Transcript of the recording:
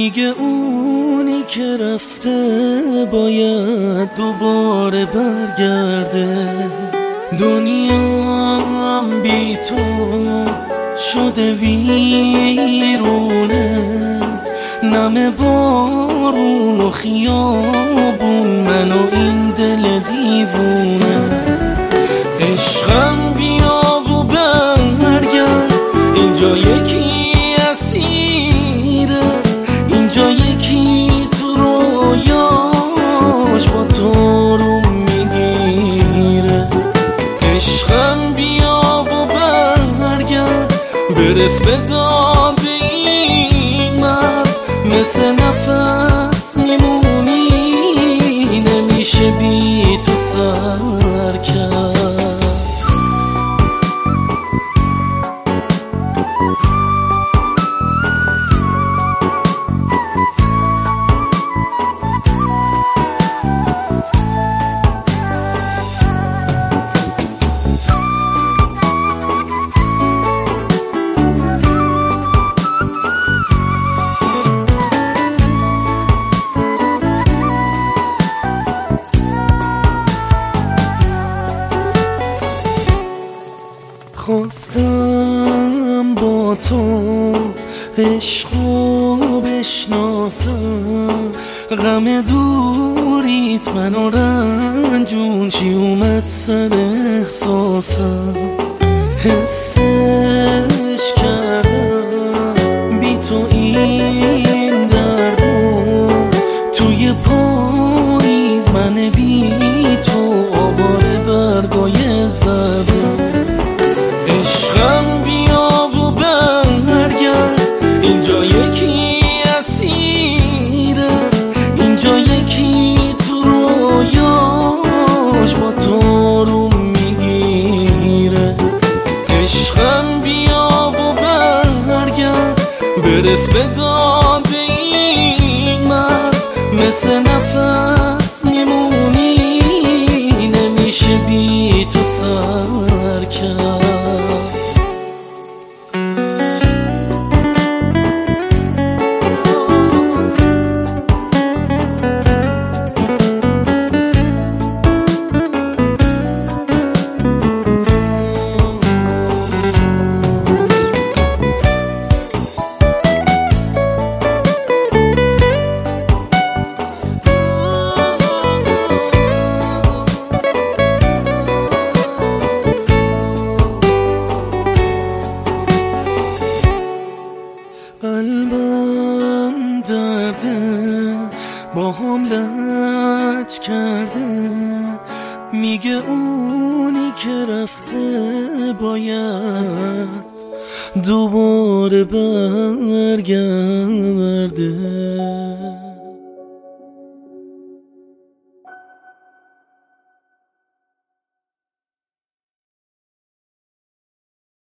میگه اونی که رفته باید دوباره برگرده. دنیام بی تو شده ویرونه، نم بارون و خیابون، من و این دل دیوونه. عشقم بیا و برگرد، اینجا یکی اسیره، اینجا یکی تو رویاش با تو رو میگیره. عشقم بیا و برگرد، برس به داد این مرد، مثل نفس میمونی، نمیشه بی تو سر کرد. خواستم با تو عشقو بشناسم، غم دوریت منو رنجون، چی اومد سر احساسم. حسش کردم بی تو این دردو، توی پاییز من بی تو آواره برگای زده. عشقم بیا و برگرد، اینجا یکی اسیره، اینجا یکی تو رویاش با تو رو میگیره. عشقم بیا و برگرد، برس به داد این مرد، مثل نفس میمونی، نمیشه بی تو سر کرد. قلبم درده با هم لج کرده، میگه اونی که رفته باید دوباره برگرده.